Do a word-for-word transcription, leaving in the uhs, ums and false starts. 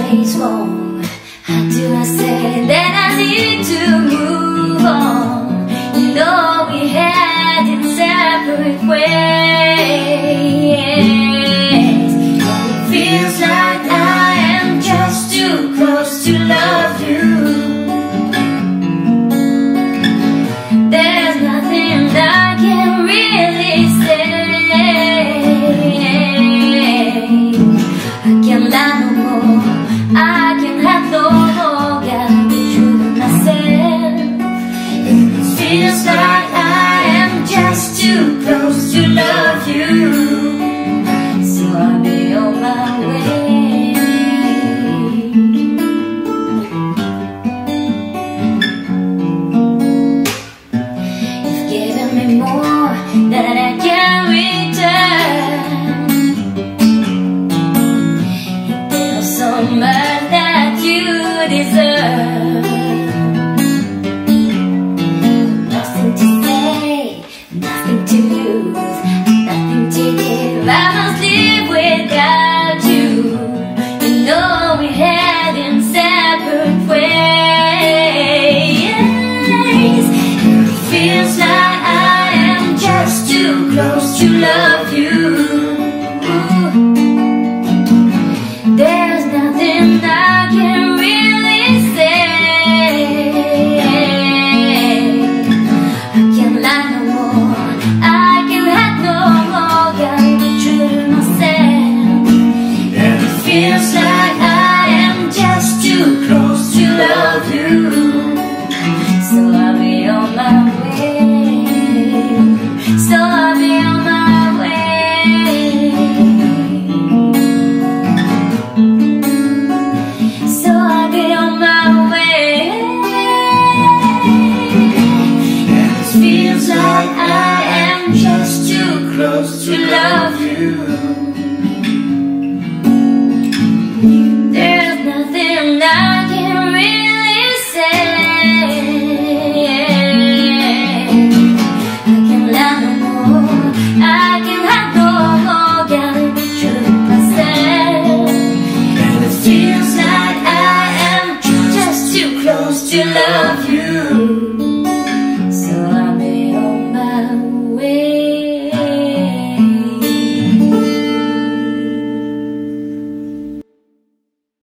is wrong? How do I say that I need to move on? You know we had in separate ways, but it feels like I am just too close to love you. There's nothing I can really say. I can't lie no more, I can't have no more. Gotta be true to myself. It feels like I am just too close to love you, so I'll be on my way. You've given me more than I can return. There's so much that you deserve. Nothing to say, nothing to lose, nothing to give. I must live without you. You know we had in separate ways. It feels like I am just too close to love you. There's nothing I can really say. I can't lie no more, I can have no more. Gotta be true to myself. And it feels like